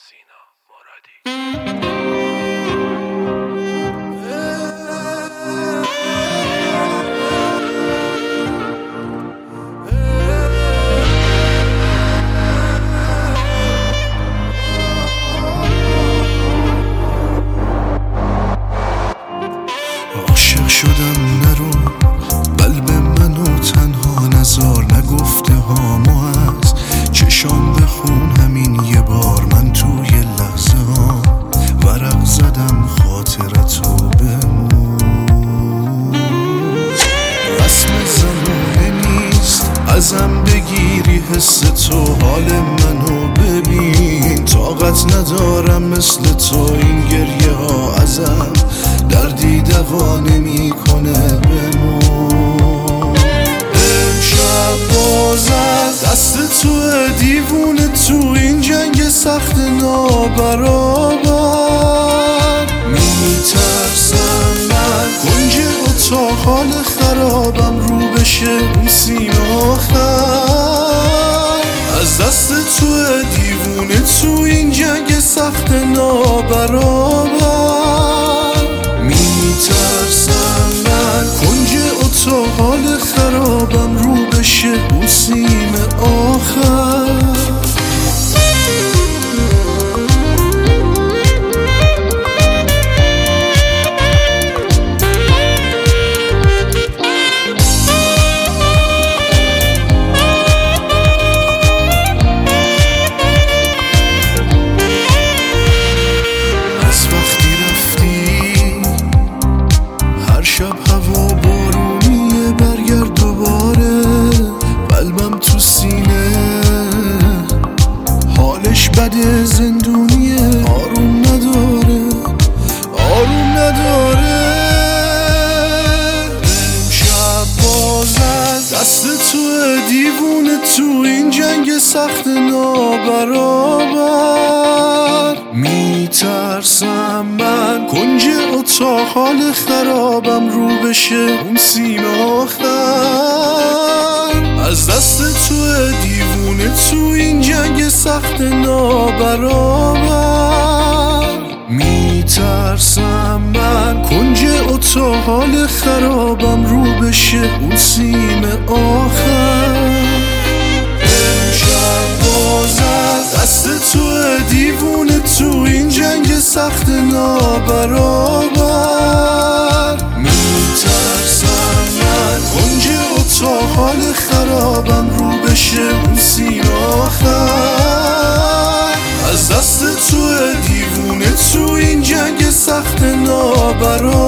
سینا مرادی. عاشق شدم نرو قلب منو تنها نزار، نگفته هامو از چشام بخون همین یه بار. من توی لحظه ها ورق زدم خاطرتو بمون. رسم زمونه نیست ازم بگیری حس تو، حال منو ببین طاقت ندارم مثل تو. این گریه ها ازم دردی دوا نمی کنه بمون. امشب باز از دست تو دیوونه تو این جنگ سخت نابرابر. میترسم من کنج اتاق حال خرابم رو بشه اون سیم آخر. از دست تو دیوونه تو این جنگ سخت نابرابر. میترسم من کنج اتاق حال خرابم رو بشه اون سیم آخر. شب هوا بارونیه برگرد دوباره، قلبم تو سینه حالش بده زندونیه. آروم نداره آروم نداره. امشب باز از دست تو دیوونه تو این جنگ سخت نابرابر. میترسم من کنج اتاق حال خرابم رو بشه اون سیم آخر. از دست تو دیوونه تو این جنگ سخت نابرابر. میترسم من کنج اتاق حال خرابم رو بشه اون سیم آخر. امشب باز از دست تو دیوونه تو این جنگ سخت نابرابر. میترسم من کنج اتاق حال خرابم رو بشه اون سیم آخر. از دست تو دیوونه تو این جنگ سخت نابرابر.